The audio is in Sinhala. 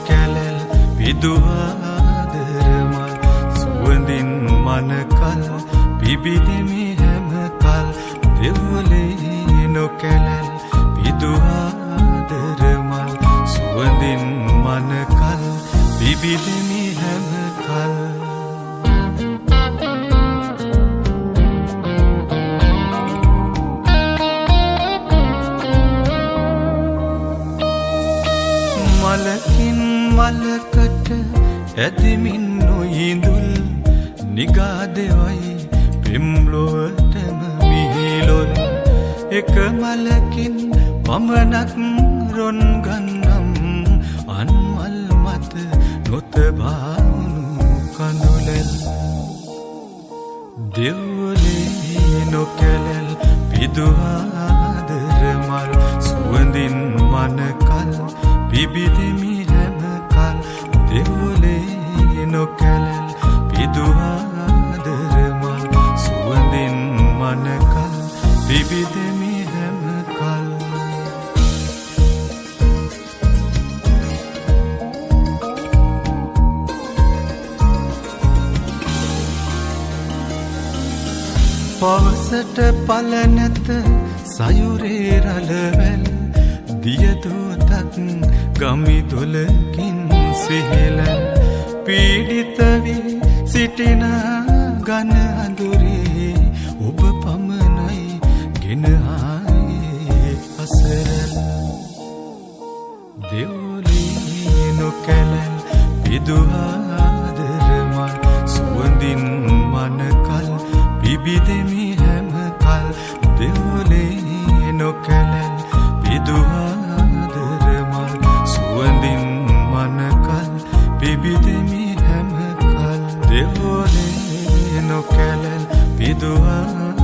නොකැලල් විදුහාදරමල් සුවඳින් මනකල් පිබිදෙමි හැම කල් දෙවොලේ නොකැලල් විදුහාදරමල් සුවඳින් මනකල් පිබිදෙමි හැම කල් මලකින් මලකට ඇතිමින් නොයිඳුල් නිගාදෙවයි පෙම්ලොවටම මිහිලොල් එක මලකින් පමණක් රොන් ගන්නම් අන්මල් මත නොතබාවුණු කඳුලෙල් දෙව්වොලේ නොකැලල් විදුහාදරමල් සුවඳින් මනකල් පිබිදෙමි හැම කල් දෙවොලේ නොකැලල් විදුහාදරමල් සුවඳින් මනකල් පිබිදෙමි හැම කල් පවසට පල නැත සයුරේ රළවැල් දියදෝතක් ගමිදොලකින් සිහෙලන් පීඩිත වී සිටින ගන අඳුරේ ඔබ පමණයි ගෙන ආයේ අසරල් දෙවොලේ නොකැලල් විදුහාදරමල් සුවඳින් මනකල් පිබිදෙමි හැම කල් දෙවොලේ නොකැලල් විදුහාදරමල් සුවඳින් මනකල් පිබිදෙමි හැම කල් දෙවොලේ නොකැලල් විදුහාදරමල්